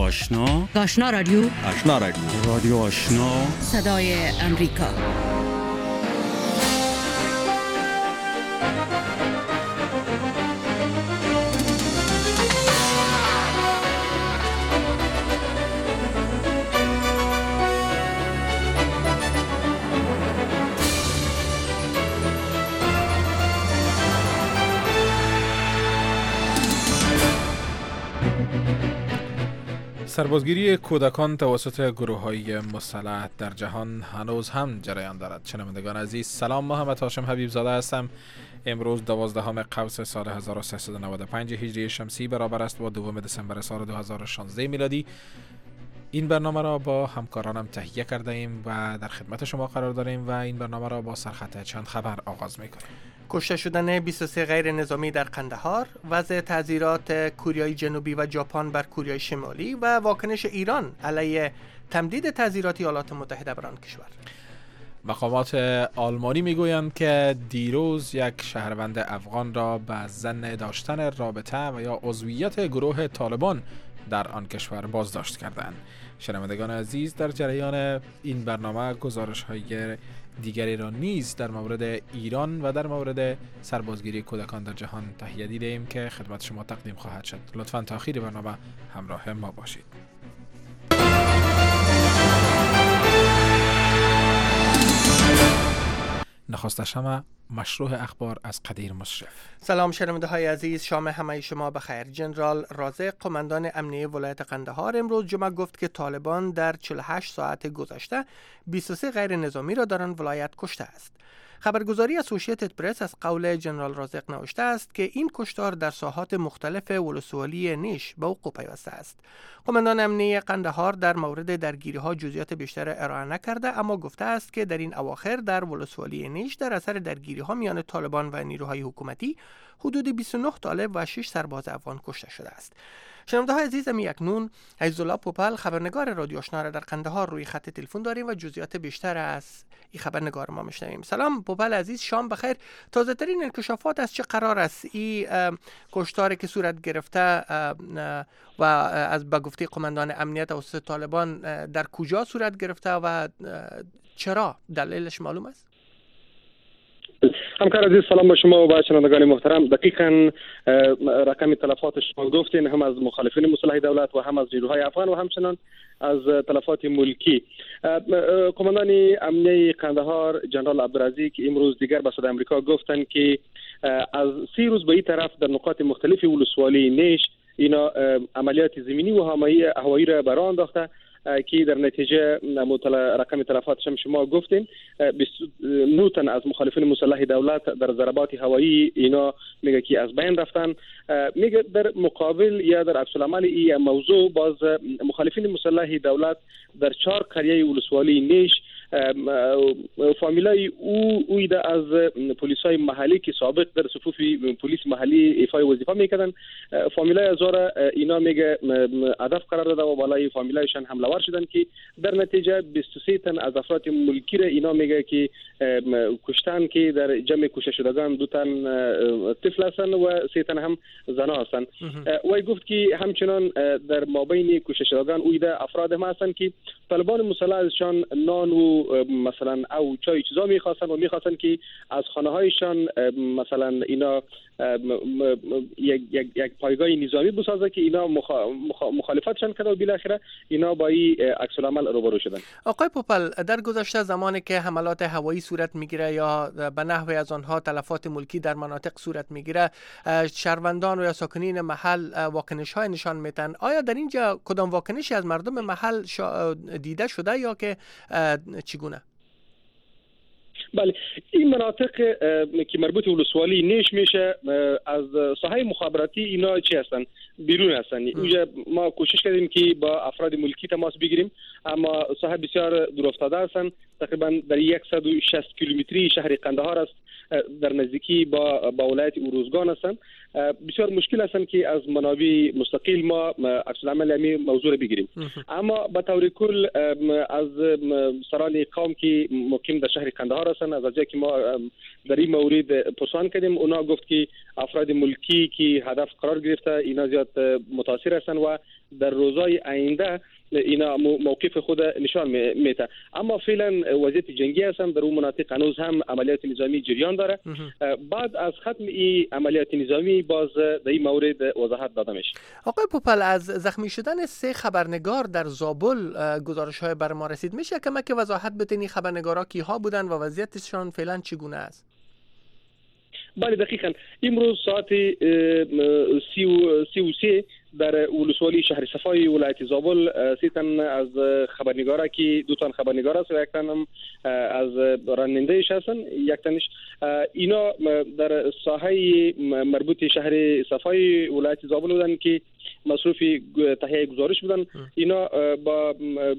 آشنا، آشنا رادیو، آشنا رادیو، رادیو آشنا، صدای امریکا. سربازگیری کودکان توسط گروه‌های مسلح در جهان هنوز هم جریان دارد. شنوندگان عزیز، سلام. محمد هاشم حبیب زاده هستم. امروز 12 قوس سال 1395 هجری شمسی برابر است با 2 دسامبر سال 2016 میلادی. این برنامه را با همکارانم تهیه کرده ایم و در خدمت شما قرار داریم و این برنامه را با سرخط چند خبر آغاز میکنیم. کشته شدن 23 غیر نظامی در قندهار، وضع تعزیرات کوریای جنوبی و ژاپن بر کوریای شمالی و واکنش ایران علیه تمدید تعزیرات ایالات متحده بر آن کشور. مقامات آلمانی میگویند که دیروز یک شهروند افغان را به ظن داشتن رابطه و یا عضویت گروه طالبان در آن کشور بازداشت کردند. شنوندگان عزیز، در جریان این برنامه گزارش‌های دیگری را نیز در مورد ایران و در مورد سربازگیری کودکان در جهان تهیه دیده‌ایم که خدمت شما تقدیم خواهد شد. لطفاً تا آخر برنامه همراه ما باشید. نخستش همه مشروع اخبار از قدیر مشرف. سلام شنونده های عزیز، شام همه شما بخیر. جنرال رازق، قماندان امنیه ولایت قندهار، امروز جمعه گفت که طالبان در 48 ساعت گذشته 23 غیر نظامی را در آن ولایت کشته است. خبرگزاری اسوسییتد پرس از قول جنرال رازق نوشته است که این کشتار در ساحات مختلف ولسوالی نیش به وقوع پیوسته است. قماندان امنیه قندهار در مورد درگیری‌ها جزئیات بیشتر ارائه نکرده، اما گفته است که در این اواخر در ولسوالی نیش در اثر درگیری‌ها میان طالبان و نیروهای حکومتی حدود 29 طالب و 6 سرباز افغان کشته شده است. شنونده های عزیز، اکنون عزیزالله پوپل، خبرنگار رادیو آشنا را در قندهار روی خط تلفن داریم و جزئیات بیشتر از این خبرنگار ما میشنویم. سلام پوپل عزیز، شام بخیر. تازه ترین انکشافات از چه قرار است؟ این کشتاری که صورت گرفته و از به گفته قماندان امنیت توسط طالبان در کجا صورت گرفته و چرا؟ دلیلش معلوم است؟ همکار عزیز، سلام با شما و با شنوندگان محترم. دقیقاً رقم تلفات شما گفتین، هم از مخالفین مسلح دولت و هم از نیروهای افغان و همچنان از تلفات ملکی. قماندان امنیه قندهار جنرال عبدالرزیق امروز دیگر به صدای امریکا گفتند که از 3 روز به این طرف در نقاط مختلف ولسوالی نیش اینا عملیات زمینی و هوایی را برآورده انداخته که در نتیجه رقم تلفاتش هم شما گفتین. 29 تن از مخالفین مسلح دولت در ضربات هوایی اینا میگه که از بین رفتن. میگه در مقابل یا در عکس العمل این موضوع باز مخالفین مسلح دولت در 4 قریه ولسوالی نیش فامیلای او ایده از پلیسای محلی که سابق در صفوف پلیس محلی ایفای وظیفه میکردن، فامیلای ازاره اینا میگه هدف قرار داده و بالای فامیلایشان حمله ور شدن که در نتیجه 23 تن از افراد ملکی را اینا میگه که کشتن که در جمع کشته شدگان 2 تن طفل هستند و 3 تن هم زنا هستند. و گفت که همچنان در مابین کشته شدگان ایده افراد هم هستند که طالبان مسلح ازشان نان و مثلا او چای چیزا میخواستن و میخواستن که از خانه هایشان مثلا اینا یک پایگاه نظامی بسازه که اینا مخالفتشان کرده و بالاخره اینا با این عکس العمل روبرو شدن. آقای پوپل، در گذشته زمانی که حملات هوایی صورت میگیره یا به نحوی از آنها تلفات ملکی در مناطق صورت میگیره، شهروندان و یا ساکنین محل واکنش های نشان میدن. آیا در اینجا کدام واکنشی از مردم محل دیده شده یا که چگونه؟ بله، این مناطق که مربوط به ولسوالی نیش میشه از ساحه مخابراتی اینا چی هستن؟ بیرون هستن. اونجا ما کوشش کردیم که با افراد ملکی تماس بگیریم، اما ساحه بسیار دورافتاده هستن. تقریبا در 160 کیلومتری شهر قندهار است در نزدیکی با ولایت اوروزگان هستند. بسیار مشکل هستند که از منابع مستقل ما عکس العمل امی موضوع بگیریم. اما به طور کل از سران قوم که مقیم در شهر قندهار هستند، از جایی که ما در این مورد پرسان کردیم، اونا گفت که افراد ملکی که هدف قرار گرفته اینا زیاد متاثر هستند و در روزهای آینده اینا موقف خود نشان میده. اما فعلا وضعیت جنگی هستند، در اون مناطق هنوز هم عملیات نظامی جریان داره. بعد از ختم این عملیات نظامی باز در این مورد وضاحت داده میشه. آقای پوپل، از زخمی شدن 3 خبرنگار در زابل گزارش‌های بر ما رسید. میشه کمک وضاحت بدین خبرنگارا کیها بودن و وضعیتشان فعلا چگونه است؟ بله دقیقاً امروز ساعت 33 در ولسوالی شهر صفای ولایت زابل 3 تن از خبرنگارا که 2 تن خبرنگار است و 1 تن هم از راننده‌اش هستن. 1 تنش اینا در ساحه مربوط شهر صفای ولایت زابل بودن که مصروف تهیه گزارش بودن. اینا با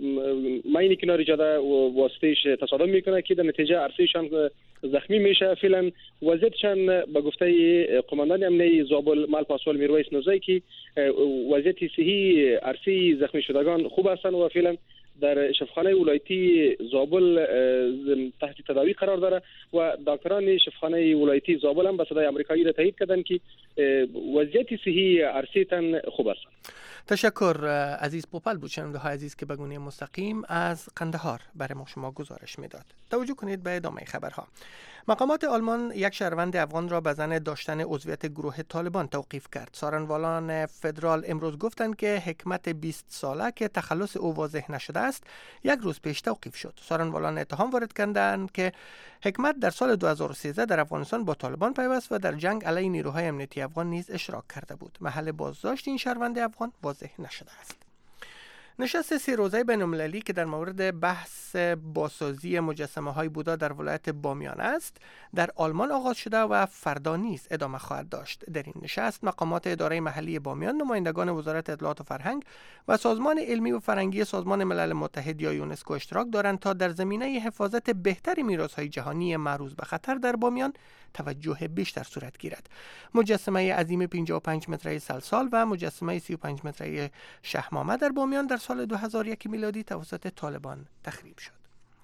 ماین کنار جاده واسطهش تصادم میکنه که در نتیجه عرصهشان زخمی میشه. فعلا وضعیتشان به گفته قماندان امنیه زابل مال پاسوال میرویس نوزایی که وضعیت صحی عرصه زخمی شدگان خوب هستند و فعلا در شفاخانه ولایتی زابل تحت تداوی قرار داره و دکتران شفاخانه ولایتی زابل هم به صدای آمریکایی را تایید کردند که وضعیت صحی عرصه تن خوب است. تشکر عزیز پوپل بود، شنونده‌های عزیز که به گونه مستقیم از قندهار برای ما شما گزارش میداد. توجه کنید به ادامه خبرها. مقامات آلمان یک شهروند افغان را به زن داشتن عضویت گروه طالبان توقیف کرد. سارنوالان فدرال امروز گفتند که حکمت 20 ساله که تخلص او واضح نشده است 1 روز پیش توقیف شد. سارنوالان اتهام وارد کردند که حکمت در سال 2013 در افغانستان با طالبان پیوست و در جنگ علیه نیروهای امنیتی افغان نیز اشتراک کرده بود. محل بازداشت این شهروند افغان واضح نشده است. نشست 3 روزه بین‌المللی که در مورد بحث بازسازی مجسمه‌های بودا در ولایت بامیان است در آلمان آغاز شده و فردا نیز ادامه خواهد داشت. در این نشست مقامات اداره محلی بامیان، نمایندگان وزارت اطلاعات و فرهنگ و سازمان علمی و فرهنگی سازمان ملل متحد یا یونسکو اشتراک دارند تا در زمینه حفاظت بهتر میراث‌های جهانی معروض به خطر در بامیان توجه بیشتر صورت گیرد. مجسمه عظیم 55 متری سلسال و مجسمه 35 متری شهمامه در بامیان در سال 2001 میلادی توسط طالبان تخریب شد.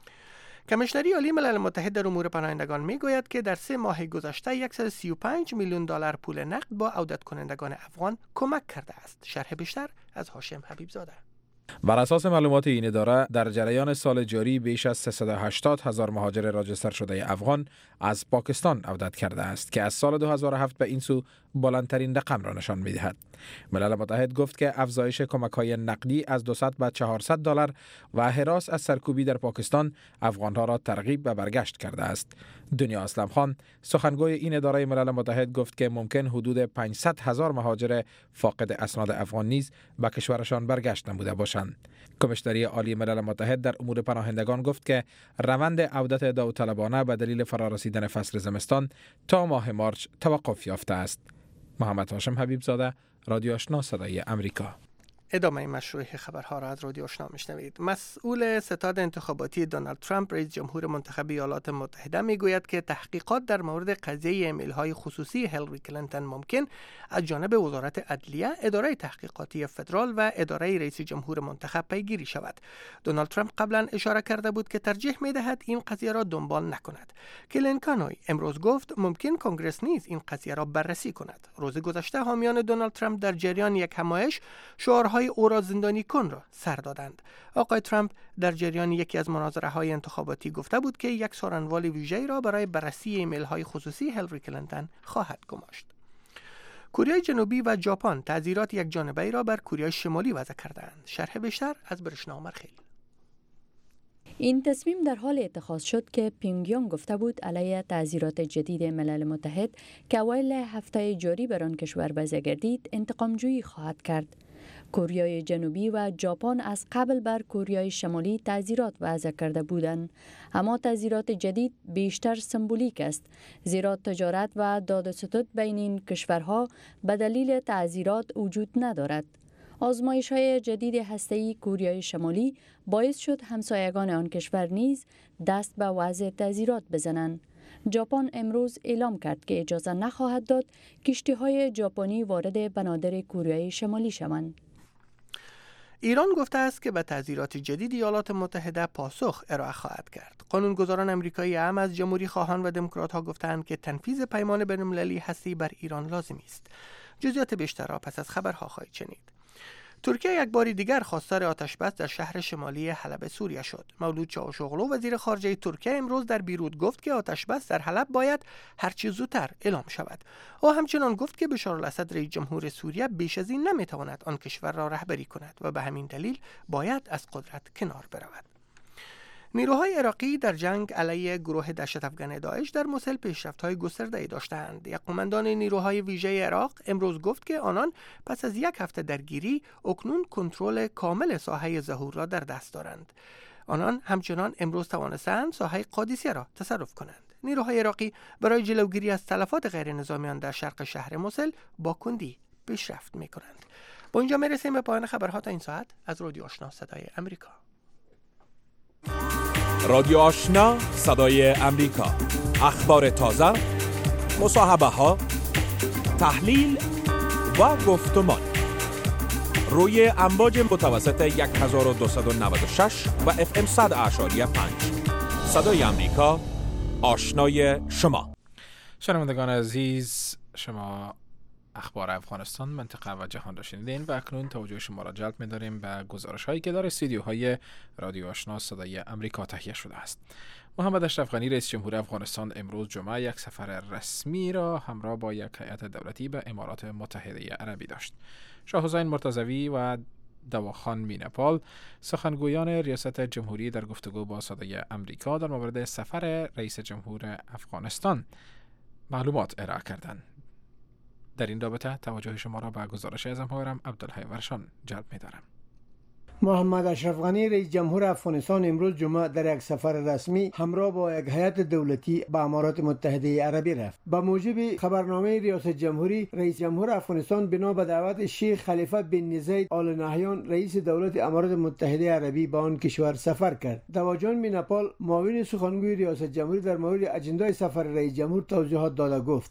کمیشنری عالی ملل متحد در امور پناهندگان میگوید که در 3 ماه گذشته 135 میلیون دلار پول نقد با عودت کنندگان افغان کمک کرده است. شرح بیشتر از هاشم حبیب زاده. بر اساس معلومات این اداره در جریان سال جاری بیش از 380,000 مهاجر راجستر شده افغان از پاکستان عودت کرده است که از سال 2007 به این سو بلندترین رقم را نشان می‌دهد. ملل متحد گفت که افزایش کمک‌های نقدی از 200 به 400 دلار و هراس از سرکوبی در پاکستان افغان‌ها را ترغیب به برگشت کرده است. دنیا اسلم خان سخنگوی این اداره ملل متحد گفت که ممکن حدود 500,000 مهاجر فاقد اسناد افغان نیز به کشورشان برگشت نموده باشند. کمیشنری عالی ملل متحد در امور پناهندگان گفت که روند عودت داوطلبانه به دلیل فرارسیدن فصل زمستان تا ماه مارچ توقف یافته است. محمد هاشم حبیب زاده، رادیو آشنا صدای امریکا. ادامه مشروع خبرها را از رادیو آشنا میشنوید. مسئول ستاد انتخاباتی دونالد ترامپ رئیس جمهور منتخب ایالات متحده میگوید که تحقیقات در مورد قضیه ایمیل‌های خصوصی هیلاری کلینتون ممکن از جانب وزارت عدلیه، اداره تحقیقاتی فدرال و اداره رئیس جمهور منتخب پیگیری شود. دونالد ترامپ قبلا اشاره کرده بود که ترجیح میدهد این قضیه را دنبال نکند. کلینتون امروز گفت ممکن کنگرس نیز این قضیه را بررسی کند. روز گذشته حامیان دونالد ترامپ در جریان یک همایش شعارهای او را زندانی کن را سر دادند. آقای ترامپ در جریان یکی از مناظره‌های انتخاباتی گفته بود که یک سارنوال ویژه‌ای را برای بررسی ایمیل‌های خصوصی هیلاری کلینتون خواهد گماشت. کره جنوبی و ژاپن تعزیرات یک جانبه‌ای را بر کره شمالی وضع کردند. شرح بیشتر از برشنا مرخیل. این تصمیم در حال اتخاذ شد که پیونگیانگ گفته بود علیه تعزیرات جدید ملل متحد که اوایل هفته جاری بر آن کشور وضع گردید انتقامجویی خواهد کرد. کره جنوبی و ژاپن از قبل بر کره شمالی تعزیرات وضع کرده بودند، اما تعزیرات جدید بیشتر سمبولیک است، زیرا تجارت و داد و ستد بین این کشورها به دلیل تعزیرات وجود ندارد. آزمایش‌های جدید هسته‌ای کره شمالی باعث شد همسایگان آن کشور نیز دست به وضع تعزیرات بزنند. ژاپن امروز اعلام کرد که اجازه نخواهد داد کشتی‌های ژاپنی وارد بنادر کره شمالی شوند. ایران گفته است که به تعزیرات جدید ایالات متحده پاسخ ارائه خواهد کرد. قانونگذاران آمریکایی هم از جمهوری خواهان و دموکرات‌ها گفتند که تنفیذ پیمان بین‌المللی هستی بر ایران لازمی است. جزئیات بیشتر را پس از خبرها خواهید شنید. ترکیه یک بار دیگر خواستار آتش‌بس در شهر شمالی حلب سوریه شد. مولود چاوشوغلو وزیر خارجه ترکیه امروز در بیروت گفت که آتش‌بس در حلب باید هرچه زودتر اعلام شود. او همچنان گفت که بشار الاسد رئیس جمهور سوریه بیش از این نمیتواند آن کشور را رهبری کند و به همین دلیل باید از قدرت کنار برود. نیروهای عراقی در جنگ علیه گروه دهشت افغان داعش در موسل پیشرفت‌های گسترده‌ای داشتند. یک قماندان نیروهای ویژه عراق امروز گفت که آنان پس از یک هفته درگیری اکنون کنترل کامل ساحه ظهور را در دست دارند. آنان همچنان امروز توانستند ساحه قادسیه را تصرف کنند. نیروهای عراقی برای جلوگیری از تلفات غیر نظامیان در شرق شهر موسل با کندی پیشرفت می‌کنند. با اینجا میرسیم به پایان خبرها تا این ساعت از رادیو آشنا صدای امریکا. رادیو آشنا صدای امریکا، اخبار تازه، مصاحبه ها، تحلیل و گفتمان روی امواج متوسط 1296 و FM 100.5 صدای امریکا، آشنای شما. شنوندگان عزیز، شما اخبار افغانستان، منطقه و جهان را شنیدین و اکنون توجه شما را جلب می‌داریم به گزارش‌هایی که در استودیوهای رادیو آشنا صدای امریکا تهیه شده است. محمد اشرف غنی رئیس جمهور افغانستان امروز جمعه یک سفر رسمی را همراه با یک هیئت دولتی به امارات متحده عربی داشت. شاه حسین مرتضوی و دواخان مینپال سخنگویان ریاست جمهوری در گفتگو با صدای امریکا در مورد سفر رئیس جمهور افغانستان معلومات ارائه کردند. در این رابطه توجه شما را به گزارش از همکارم عبدالحی ورشان جلب می‌دارم. محمد اشرف غنی رئیس جمهور افغانستان امروز جمعه در یک سفر رسمی همراه با یک هیئت دولتی به امارات متحده عربی رفت. با موجب خبرنامه ریاست جمهوری، رئیس جمهور افغانستان بنا به دعوت شیخ خلیفه بن زید آل نهیان رئیس دولت امارات متحده عربی به آن کشور سفر کرد. دواجان مینپال معاون سخنگوی ریاست جمهوری در مورد اجندای سفر رئیس جمهور توضیحات داده گفت: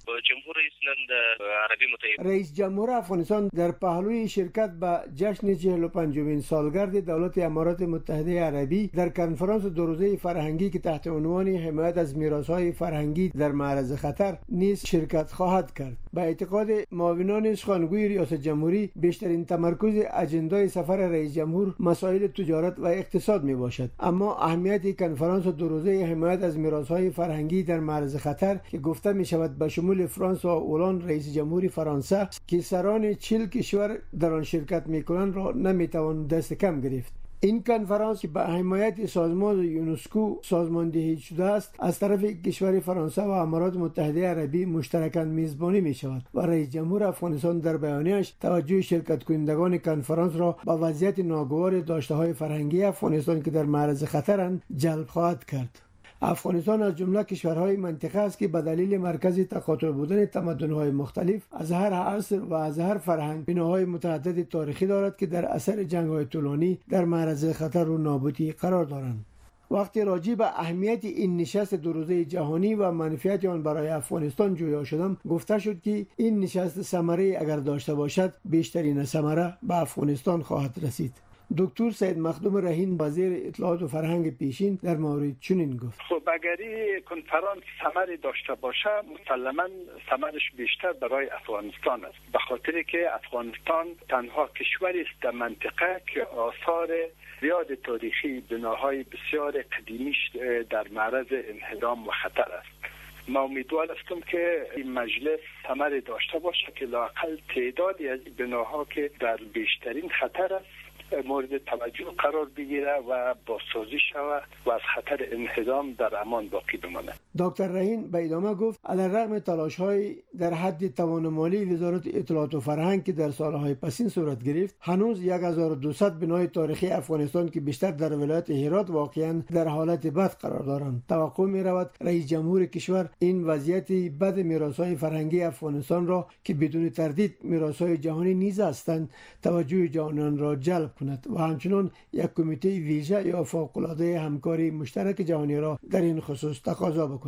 رئیس جمهور افغانستان در پهلوی شرکت به جشن 45مین سالگرد دولت امارات متحده عربی در کنفرانس دو روزه فرهنگی که تحت عنوان حمایت از میراث‌های فرهنگی در معرض خطر نیز شرکت خواهد کرد. به اعتقاد معاونان سخنگوی ریاست جمهوری، بیشترین تمرکز اجندای سفر رئیس جمهور مسائل تجارت و اقتصاد می باشد، اما اهمیت کنفرانس دو روزه حمایت از میراث‌های فرهنگی در معرض خطر که گفته می شود به شمول فرانس و اولان رئیس جمهوری فرانسه که سران 40 کشور در آن شرکت می کنند را نمی توان دست کم گرفت. این کنفرانس که به حمایت سازمان یونسکو سازماندهی شده است از طرف کشور فرانسه و امارات متحده عربی مشترکاً میزبانی می شود و رئیس جمهور افغانستان در بیانیه‌اش توجه شرکت کنندگان کنفرانس را به وضعیت ناگوار داشته‌های فرهنگی افغانستان که در معرض خطرند جلب خواهد کرد. افغانستان از جمله کشورهای منطقه است که به دلیل مرکز تقاطع بودن تمدن‌های مختلف از هر عصر و از هر فرهنگ بناهای متعدد تاریخی دارد که در اثر جنگ‌های طولانی در معرض خطر و نابودی قرار دارند. وقتی راجع به اهمیت این نشست دو روزه جهانی و منفعت آن برای افغانستان جویا شدم، گفته شد که این نشست ثمره اگر داشته باشد بیشترین ثمره به افغانستان خواهد رسید. دکتر سید مخدوم رهین وزیر اطلاعات و فرهنگ پیشین در مورد چنین گفت: خب اگر این کنفرانس ثمری داشته باشه مسلما ثمرش بیشتر برای افغانستان است، به خاطر که افغانستان تنها کشوری است در منطقه که آثار زیاد تاریخی بناهای بسیار قدیمیش در معرض انهدام و خطر است. ما امیدوار هستم که این مجلس ثمری داشته باشه که لااقل تعدادی از بناها که در بیشترین خطر است مورد توجه قرار بگیره و بازسازی شود و از خطر انهدام در امان باقی بماند. دکتر رهین به ادامه گفت: علیرغم تلاش‌های در حد توان مالی وزارت اطلاعات و فرهنگ که در سالهای پسین صورت گرفت، هنوز 1200 بنای تاریخی افغانستان که بیشتر در ولایت هرات واقعاً در حالت بد قرار دارند. توقع می‌رود رئیس جمهور کشور این وضعیت بد میراث‌های فرهنگی افغانستان را که بدون تردید میراث‌های جهانی نیز هستند توجه جهانیان را جلب کند و همچنین یک کمیته ویژه یا فوق‌العاده همکاری مشترک جهانی را در این خصوص تقاضا بکند.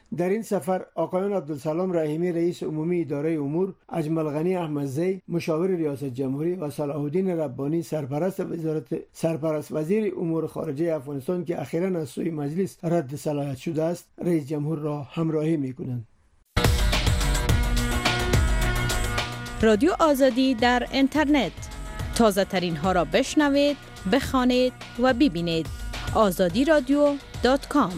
در این سفر آقایان عبدالسلام رحیمی رئیس عمومی اداره امور، اجمل غنی احمدزی مشاور ریاست جمهوری و صلاح الدین ربانی سرپرست وزیر امور خارجه افغانستان که اخیراً از سوی مجلس رد صلاحیت شده است، رئیس جمهور را همراهی می‌کنند. رادیو آزادی در اینترنت، تازه ترین ها را بشنوید، بخوانید و ببینید. azadiradio.com.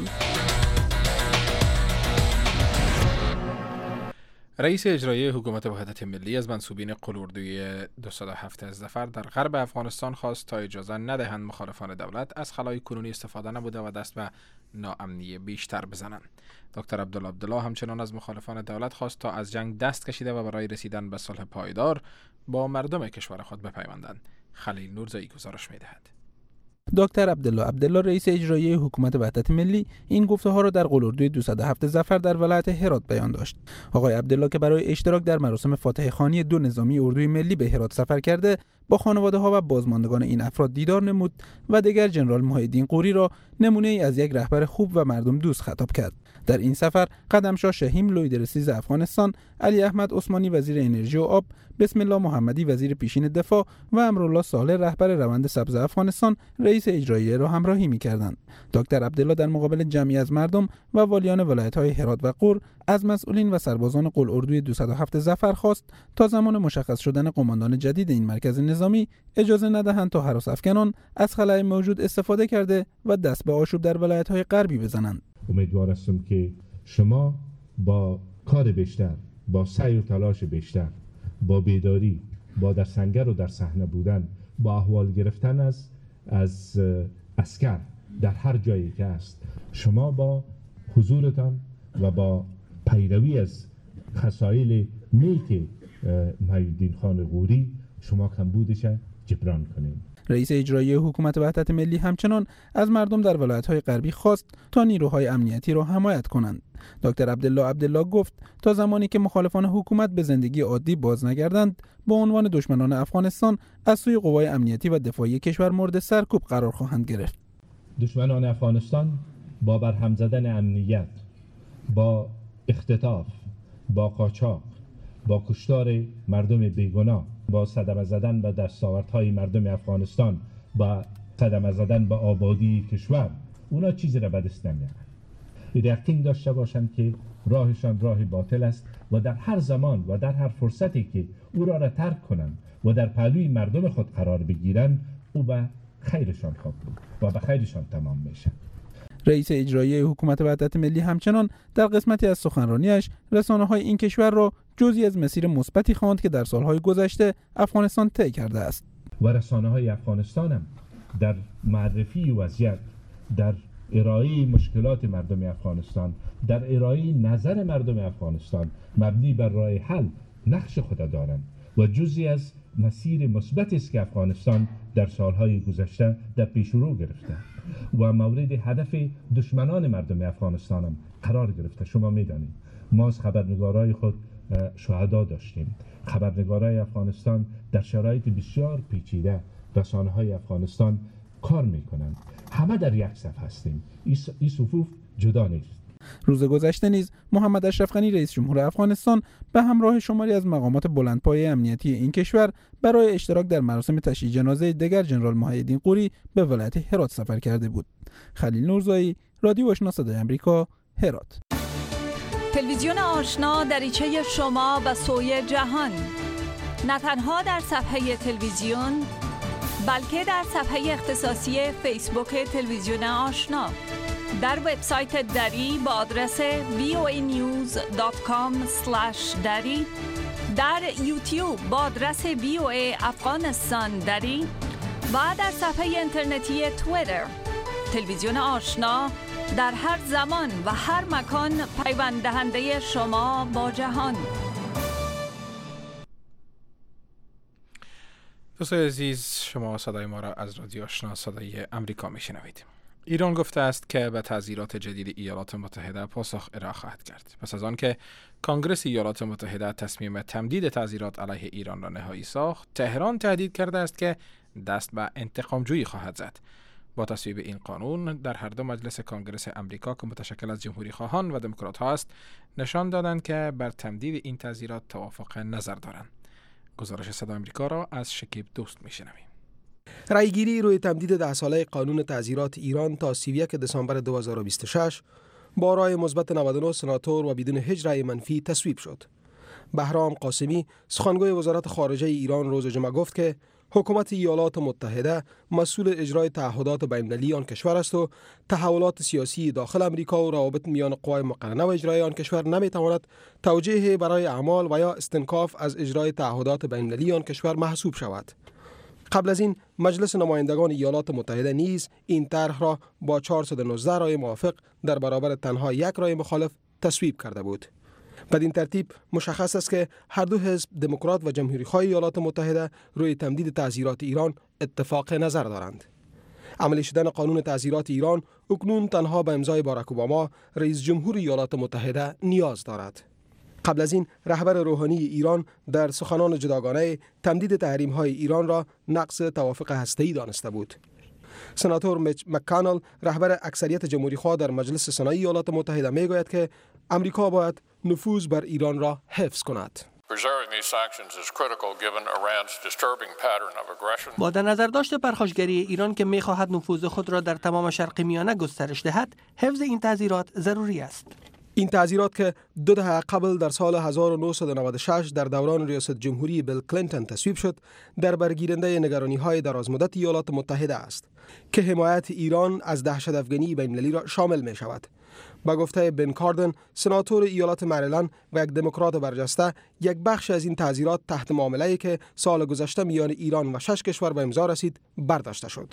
رئیس اجرایی حکومت وحدت ملی از منصوبین قلاردوی 207 ظفر در غرب افغانستان خواست تا اجازه ندهند مخالفان دولت از خلای کنونی استفاده نبوده و دست به ناامنی بیشتر بزنند. دکتر عبدالله همچنان از مخالفان دولت خواست تا از جنگ دست کشیده و برای رسیدن به صلح پایدار با مردم کشور خود بپیوندند. خلیل نورزایی گزارش می‌دهد. دکتر عبدالله رئیس اجرایی حکومت وحدت ملی این گفته ها را در قلاردوی 207 ظفر در ولایت هرات بیان داشت. آقای عبدالله که برای اشتراک در مراسم فاتحه خوانی 2 نظامی اردوی ملی به هرات سفر کرده، با خانواده ها و بازماندگان این افراد دیدار نمود و دیگر جنرال محی‌الدین قوری را نمونه ای از یک رهبر خوب و مردم دوست خطاب کرد. در این سفر قدمشاه شهیم لویدرسیز افغانستان، علی احمد عثمانی وزیر انرژی و آب، بسم الله محمدی وزیر پیشین دفاع و امرالله صالح رهبر روند سبز افغانستان رئیس اجرایی را همراهی می‌کردند. دکتر عبدالله در مقابل جمعی از مردم و والیان ولایت‌های هرات و غور از مسئولین و سربازان قلاردوی 207 ظفر خواست تا زمان مشخص شدن قماندان جدید این مرکز نظامی اجازه ندهند تا هراس افکنان از خلای موجود استفاده کرده و دست به آشوب در ولایت‌های غربی بزنند. امیدوار هستم که شما با کار بیشتر، با سعی و تلاش بیشتر، با بیداری، با در سنگر و در صحنه بودن، با احوال گرفتن از عسکر در هر جایی که است، شما با حضورتان و با پیروی از خصایل نیک محی‌الدین خان غوری شما کمبودش جبران کنید. رئیس اجرایی حکومت وحدت ملی همچنان از مردم در ولایت‌های غربی خواست تا نیروهای امنیتی را حمایت کنند. دکتر عبدالله گفت تا زمانی که مخالفان حکومت به زندگی عادی باز نگردند، با عنوان دشمنان افغانستان از سوی قوای امنیتی و دفاعی کشور مورد سرکوب قرار خواهند گرفت. دشمنان افغانستان با برهم زدن امنیت، با اختطاف، با قاچاق، با کشتار مردم بیگناه، با صدمه زدن به دستاوردهای مردم افغانستان، با صدمه زدن به آبادی کشور، اونا چیزی را به دست نمیارن. یقین داشته باشند که راهشان راه باطل است و در هر زمان و در هر فرصتی که او را ترک کنند و در پهلوی مردم خود قرار بگیرند، او به خیرشان خواهد بود و به خیرشان تمام میشه. رئیس اجرایی حکومت وحدت ملی همچنان در قسمتی از سخنرانیش رسانه‌های این کشور را جزئی از مسیر مثبتی خواند که در سالهای گذشته افغانستان طی کرده است. و رسانه‌های افغانستان هم در معرفی وضعیت، در ارائه مشکلات مردم افغانستان، در ارائه نظر مردم افغانستان مبنی بر راه حل نقش خود دارند و جزئی از مسیر مثبتی است که افغانستان در سالهای گذشته در پیش رو گرفته و مورد هدف دشمنان مردم افغانستان هم قرار گرفته. شما میدانید ما از خبرنگارای خود شهدا داشتیم. خبرنگارای افغانستان در شرایط بسیار پیچیده رسانه‌های افغانستان کار میکنند. همه در یک صف هستیم. این صفوف جدا نیست. روز گذشته نیز محمد اشرف غنی رئیس جمهور افغانستان به همراه شماری از مقامات بلندپایه امنیتی این کشور برای اشتراک در مراسم تشییع جنازه دیگر جنرال محی‌الدین قوری به ولایت هرات سفر کرده بود. خلیل نورزایی، رادیو آشنا صدای آمریکا، هرات. تلویزیون آشنا دریچه شما به سوی جهان، نه تنها در صفحه تلویزیون بلکه در صفحه اختصاصی فیسبوک تلویزیون آشنا، در وبسایت دری با آدرس voanews.com/dari، در یوتیوب با آدرس VOA افغانستان دری و در صفحه اینترنتی توییتر. تلویزیون آشنا در هر زمان و هر مکان پیوند دهنده شما با جهان. دوستان عزیز، شما صدای ما را از رادیو آشنا صدای آمریکا میشنوید. ایران گفته است که به تعزیرات جدید ایالات متحده پاسخ ارائه خواهد کرد پس از آن که کنگره ایالات متحده تصمیم تمدید تعزیرات علیه ایران را نهایی ساخت. تهران تهدید کرده است که دست به انتقام جویی خواهد زد. با تصویب این قانون در هر دو مجلس کانگرس امریکا که متشکل از جمهوری خواهان و دموکرات ها است نشان دادند که بر تمدید این تعزیرات توافق نظر دارند. گزارش صدای آمریکا را از شکیب دوست میشنویم. رایگیری روی تمدید 10 ساله قانون تعزیرات ایران تا 31 دسامبر 2026 با رای مثبت 99 سناتور و بدون هیچ رای منفی تصویب شد. بهرام قاسمی سخنگوی وزارت خارجه ایران روز جمعه گفت که حکومت ایالات متحده مسئول اجرای تعهدات بین‌المللی آن کشور است و تحولات سیاسی داخل امریکا و روابط میان قوای مقننه و اجرایی آن کشور نمیتواند توجیه برای اعمال و یا استنکاف از اجرای تعهدات بین‌المللی آن کشور محسوب شود. قبل از این مجلس نمایندگان ایالات متحده نیز این طرح را با 419 رای موافق در برابر تنها 1 رای مخالف تصویب کرده بود. بدین ترتیب مشخص است که هر دو حزب دموکرات و جمهوری‌خواه ایالات متحده روی تمدید تعزیرات ایران اتفاق نظر دارند. عملی شدن قانون تعزیرات ایران اکنون تنها به امضای باراک اوباما رئیس جمهور ایالات متحده نیاز دارد. قبل از این رهبر روحانی ایران در سخنان جداگانه تمدید تحریم‌های ایران را نقض توافق هسته‌ای دانسته بود. سناتور میچ مک‌کانل رهبر اکثریت جمهوری‌خواه در مجلس سنایی ایالات متحده میگوید که امریکا باید نفوذ بر ایران را حفظ کند. با در نظر داشت پرخاشگری ایران که می‌خواهد نفوذ خود را در تمام شرق میانه گسترش دهد، حفظ این تعزیرات ضروری است. این تعزیرات که 2 دهه قبل در سال 1996 در دوران ریاست جمهوری بیل کلینتون تصویب شد، در برگیرنده نگرانی‌های درازمدت ایالات متحده است که حمایت ایران از دهشت‌افکنی بین‌المللی را شامل می شود. با گفته بن کاردن، سناتور ایالات مریلند و یک دموکرات برجسته، یک بخش از این تعزیرات تحت معامله‌ای که سال گذشته میان ایران و 6 کشور به امضا رسید برداشته شد.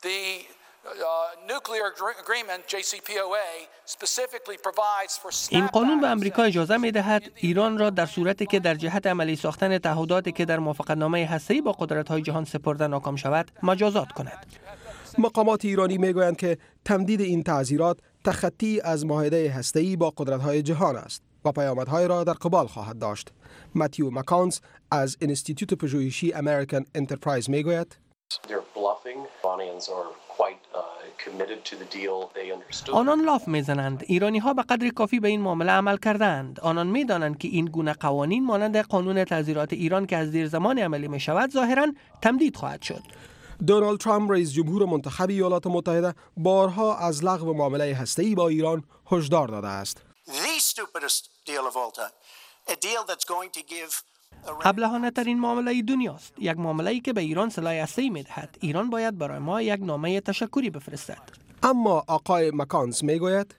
این قانون به امریکا اجازه می دهد ایران را در صورتی که در جهت عملی ساختن تعهداتی که در موافقتنامه هسته‌ای با قدرت‌های جهان سپرده ناکام شود مجازات کند. مقامات ایرانی میگویند که تمدید این تعزیرات تخطی از معاهده هسته‌ای با قدرت‌های جهان است و پیامدهای را در قبال خواهد داشت. متیو مکانز از انستیتوت پژوهشی امریکن انترپرایز میگوید آنان لاف میزنند. ایرانی ها به قدر کافی به این معامله عمل کردند. آنان میدانند که این گونه قوانین مانند قانون تعزیرات ایران که از دیر زمان عملی می شود ظاهراً تمدید خواهد شد. دونالد ترامپ رئیس جمهور منتخب ایالات متحده بارها از لغو معامله هسته‌ای با ایران هشدار داده است. ابلهانه ترین معامله دنیاست. یک معامله‌ای که به ایران سلاح هسته‌ای می‌دهد. ایران باید برای ما یک نامه تشکری بفرستد. اما آقای مکانز میگوید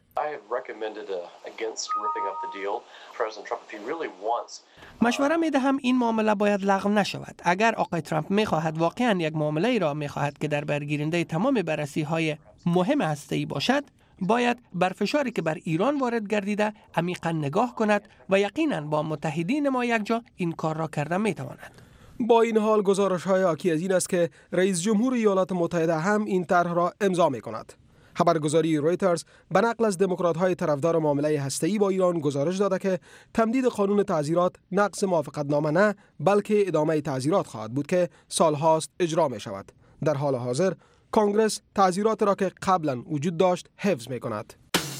مشوره می‌دهم این معامله باید لغو نشود. اگر آقای ترامپ می‌خواهد واقعاً یک معامله‌ای را می‌خواهد که در برگیرنده تمام بررسی‌های مهم هسته‌ای باشد، باید بر فشاری که بر ایران وارد گردیده عمیقاً نگاه کند و یقیناً با متحدین ما یکجا این کار را کرده می‌تواند. با این حال گزارش‌های حاکی از این است که رئیس جمهور ایالات متحده هم این طرح را امضا می‌کند. خبرگزاری رویترز به نقل از دموکرات‌های طرفدار معامله هسته‌ای با ایران گزارش داده که تمدید قانون تعزیرات نقض موافقتنامه نه بلکه ادامه تعزیرات خواهد بود که سالهاست اجرا می‌شود. در حال حاضر کنگرس تعزیرات را که قبلا وجود داشت حفظ می‌کند.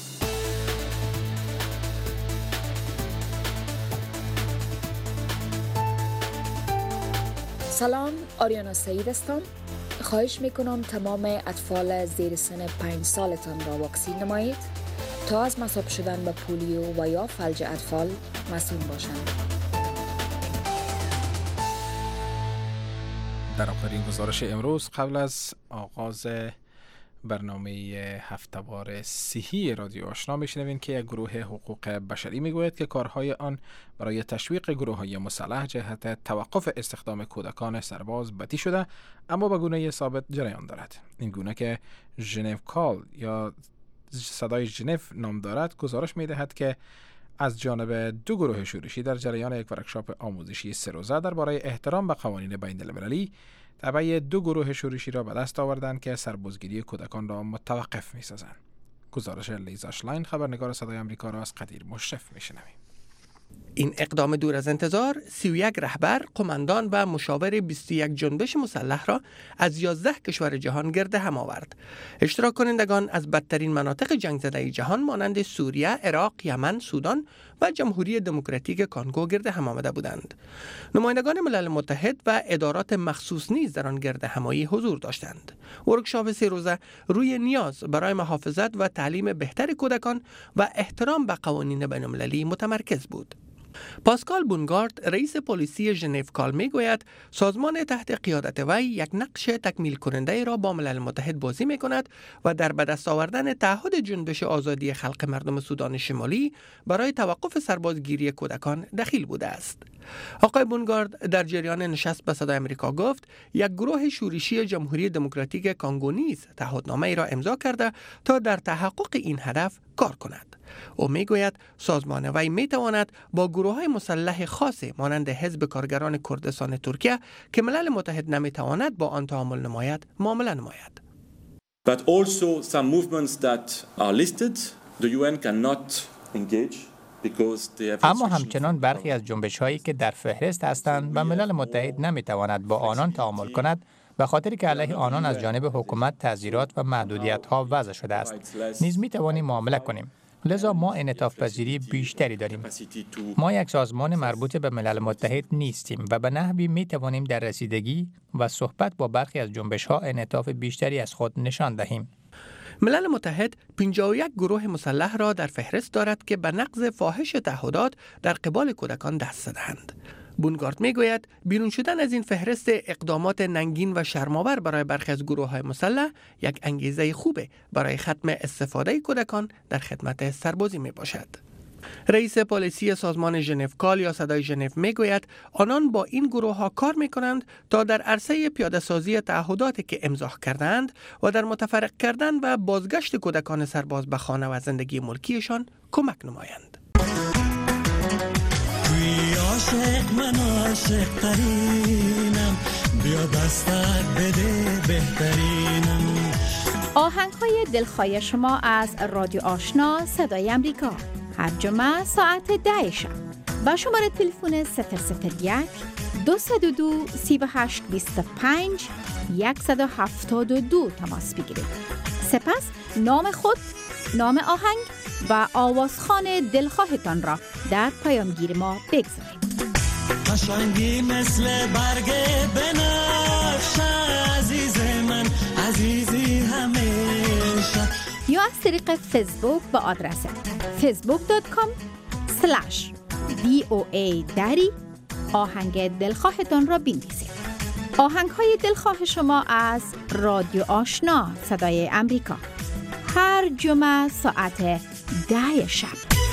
سلام، آریانا سعید هستم. خواهش میکنم تمام اطفال زیر سن 5 سالتان را واکسین نمایید تا از مصاب شدن به پولیو و یا فلج اطفال مسئول باشند. در آخرین گزارش امروز قبل از آغاز برنامه هفته‌وار صحی رادیو آشنا میشنوین که یک گروه حقوق بشری میگوید که کارهای آن برای تشویق گروه‌های مسلح جهت توقف استخدام کودکان سرباز بدی شده اما به گونه ثابت جریان دارد. این گونه که ژنو کال یا صدای ژنو نام دارد گزارش میدهد که از جانب 2 گروه شورشی در جریان یک ورکشاپ آموزشی 3 روزه درباره احترام به قوانین بین‌المللی تبع 2 گروه شورشی را به دست آوردند که سربازگیری کودکان را متوقف می‌سازند. گزارش لیزا شلاین خبرنگار صدای آمریکا را از قدیر مشرف می‌شنویم. این اقدام دور از انتظار 31 رهبر، قماندان و مشاور 21 جنبش مسلح را از 11 کشور جهان گرد هم آورد. اشتراک کنندگان از بدترین مناطق جنگ زده جهان مانند سوریه، عراق، یمن، سودان و جمهوری دموکراتیک کانگو گرد هم آمده بودند. نمایندگان ملل متحد و ادارات مخصوص نیز در آن گرد همایی حضور داشتند. ورکشاپ 3 روزه روی نیاز برای محافظت و تعلیم بهتر کودکان و احترام به قوانین بین‌المللی متمرکز بود. پاسکال بونگارد، رئیس پلیسی ژنو کال میگوید سازمان تحت قیادت وی یک نقش تکمیل کننده را با ملل متحد بازی می کند و در به دست آوردن تعهد جنبش آزادی خلق مردم سودان شمالی برای توقف سربازگیری کودکان دخیل بوده است. آقای بونگارد در جریان نشست به صدای آمریکا گفت یک گروه شورشی جمهوری دموکراتیک کانگو نیز تعهدنامه ای را امضا کرده تا در تحقق این هدف کار کند. او میگوید سازمان وی میتواند با گروه‌های مسلح خاصی مانند حزب کارگران کردستان ترکیه که ملل متحد نمیتواند با آن تعامل نماید معامله نماید. But also some movements that are listed, the UN cannot engage. اما همچنان برخی از جنبش‌هایی که در فهرست هستند و ملل متحد نمی‌تواند با آنان تعامل کند به خاطر که علیه آنان از جانب حکومت تعزیرات و محدودیت‌ها وضع شده است. نیز می‌توانیم معامله کنیم. لذا ما انعطاف پذیری بیشتری داریم. ما یک سازمان مربوط به ملل متحد نیستیم و به نحوی می‌توانیم در رسیدگی و صحبت با برخی از جنبش‌ها انعطاف بیشتری از خود نشان دهیم. ملل متحد 51 گروه مسلح را در فهرست دارد که به نقض فاحش تعهدات در قبال کودکان دست زدند. بونگارد میگوید بیرون شدن از این فهرست اقدامات ننگین و شرم‌آور برای برخی از گروه‌های مسلح یک انگیزه خوبه برای ختم استفاده کودکان در خدمت سربازی میباشد. رئیس پلیسی سازمان ژنو کال یا صدای ژنو میگوید آنان با این گروه ها کار میکنند تا در عرصه پیاده سازی تعهداتی که امضا کردند و در متفرق کردن و بازگشت کودکان سرباز به خانه و زندگی ملکیشان کمک نمایند. عاشق من عاشق ترینم، بیا دستک بده بهترینم. آهنگ‌های دلخواه شما از رادیو آشنا صدای امریکا هر جمعه ساعت 10 شب با شماره تلفن 001 202 38 25 172 تماس بگیرید. سپس نام خود، نام آهنگ و آوازخوان دلخواهتان را در پیامگیر ما بگذارید. قشنگی مثل برگ بنفش عزیز من، عزیزی همیشه. یا از طریق فیسبوک با آدرس facebook.com/VOA دری آهنگ دلخواهتان را بنویسید. آهنگ های دلخواه شما از رادیو آشنا صدای امریکا هر جمعه ساعت 10 شب.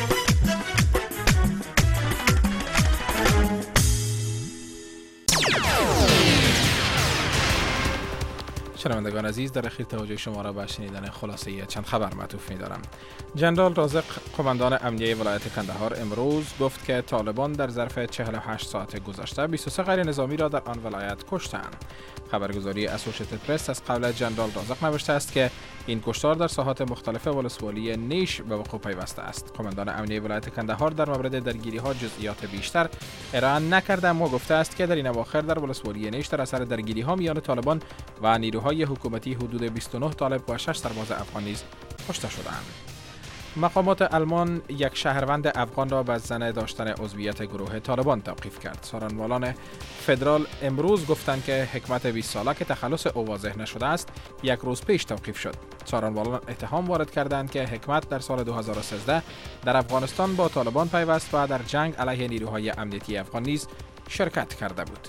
شنوندگان عزیز، در اخیر توجه شما را به شنیدن خلاصه چند خبر معطوف می‌دارم. جنرال رازق، قماندان امنیه ولایت کندهار، امروز گفت که طالبان در ظرف 48 ساعت گذشته 23 غیر نظامی را در آن ولایت کشتند. خبرگزاری اسوشیتد پرس از قول جنرال رازق نوشته است که این کشتار در ساحات مختلف ولسوالی نیش به وقوع پیوسته است. قماندان امنیه ولایت کندهار در مورد درگیری‌ها جزئیات بیشتر ارائه نکرده، اما گفته است که در این اواخر در ولسوالی نیش در اثر درگیری‌ها میان طالبان و نیروهای حکومتی حدود 29 طالب و 6 سرباز افغان نیز کشته شدند. مقامات آلمان یک شهروند افغان را به زن داشتن عضویت گروه طالبان توقیف کرد. سارنوالان فدرال امروز گفتند که حکمت 20 ساله که تخلص او واضح نشده است، یک روز پیش توقیف شد. سارنوالان اتهام وارد کردند که حکمت در سال 2013 در افغانستان با طالبان پیوست و در جنگ علیه نیروهای امنیتی افغان نیز شرکت کرده بود.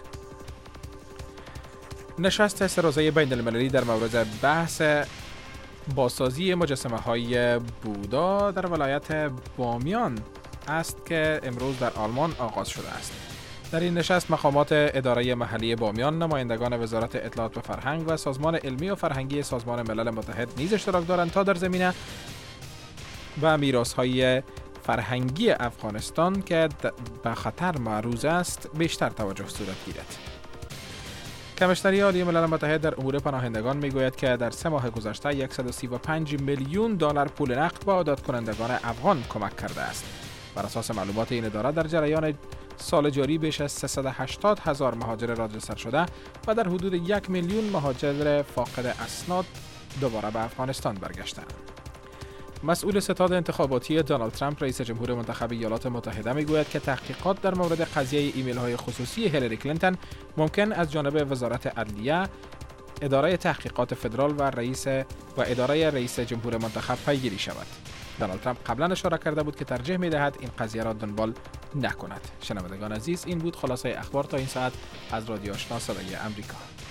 نشست 3 روزه بین المللی در مورد بحث بازسازی مجسمه های بودا در ولایت بامیان است که امروز در آلمان آغاز شده است. در این نشست مقامات اداره محلی بامیان، نمایندگان وزارت اطلاعات و فرهنگ و سازمان علمی و فرهنگی سازمان ملل متحد نیز اشتراک دارند تا در زمینه و میراث‌های فرهنگی افغانستان که به خطر معرض است بیشتر توجه صورت گیرد. کمشنری عالی ملل متحد در امور پناهندگان میگوید که در 3 ماه گذشته 135 میلیون دلار پول نقد به عادت کنندگان افغان کمک کرده است. بر اساس معلومات این اداره در جریان سال جاری بیش از 380,000 مهاجر رادرسر شده و در حدود 1 میلیون مهاجر فاقد اسناد دوباره به افغانستان برگشتند. مسئول ستاد انتخاباتی دونالد ترامپ رئیس جمهور منتخب ایالات متحده میگوید که تحقیقات در مورد قضیه ایمیل های خصوصی هیلاری کلینتون ممکن از جانب وزارت عدلیه، اداره تحقیقات فدرال و اداره رئیس جمهور منتخب پیگیری شود. دونالد ترامپ قبلا اشاره کرده بود که ترجیح می‌دهد این قضیه را دنبال نکند. شنوندگان عزیز، این بود خلاصه اخبار تا این ساعت از رادیو آشنا صدای امریکا.